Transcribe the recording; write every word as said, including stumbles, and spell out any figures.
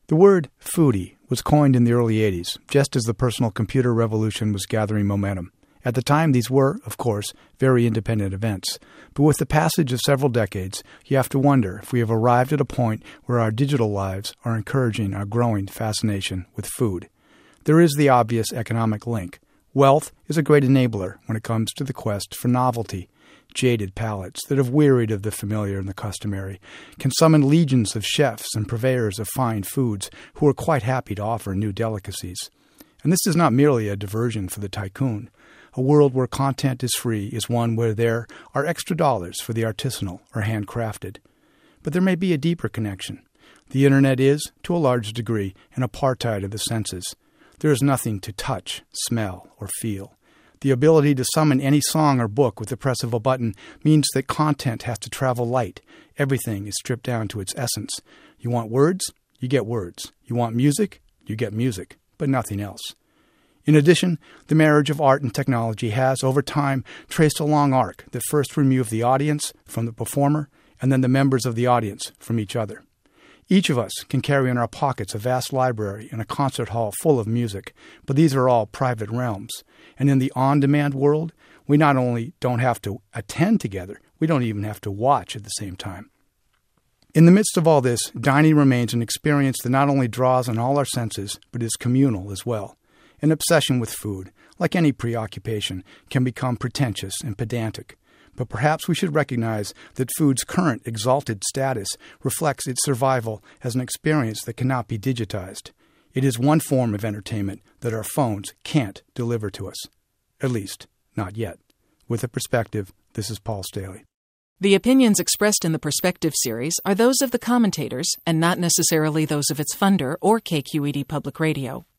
The word foodie was coined in the early eighties, just as the personal computer revolution was gathering momentum. At the time, these were, of course, very independent events. But with the passage of several decades, you have to wonder if we have arrived at a point where our digital lives are encouraging our growing fascination with food. There is the obvious economic link. Wealth is a great enabler when it comes to the quest for novelty. Jaded palates that have wearied of the familiar and the customary can summon legions of chefs and purveyors of fine foods who are quite happy to offer new delicacies. And this is not merely a diversion for the tycoon. A world where content is free is one where there are extra dollars for the artisanal or handcrafted. But there may be a deeper connection. The Internet is, to a large degree, an apartheid of the senses. There is nothing to touch, smell, or feel. The ability to summon any song or book with the press of a button means that content has to travel light. Everything is stripped down to its essence. You want words? You get words. You want music? You get music, but nothing else. In addition, the marriage of art and technology has, over time, traced a long arc that first removed the audience from the performer and then the members of the audience from each other. Each of us can carry in our pockets a vast library and a concert hall full of music, but these are all private realms. And in the on-demand world, we not only don't have to attend together, we don't even have to watch at the same time. In the midst of all this, dining remains an experience that not only draws on all our senses, but is communal as well. An obsession with food, like any preoccupation, can become pretentious and pedantic. But perhaps we should recognize that food's current exalted status reflects its survival as an experience that cannot be digitized. It is one form of entertainment that our phones can't deliver to us. At least, not yet. With a Perspective, this is Paul Staley. The opinions expressed in the Perspective series are those of the commentators and not necessarily those of its funder or K Q E D Public Radio.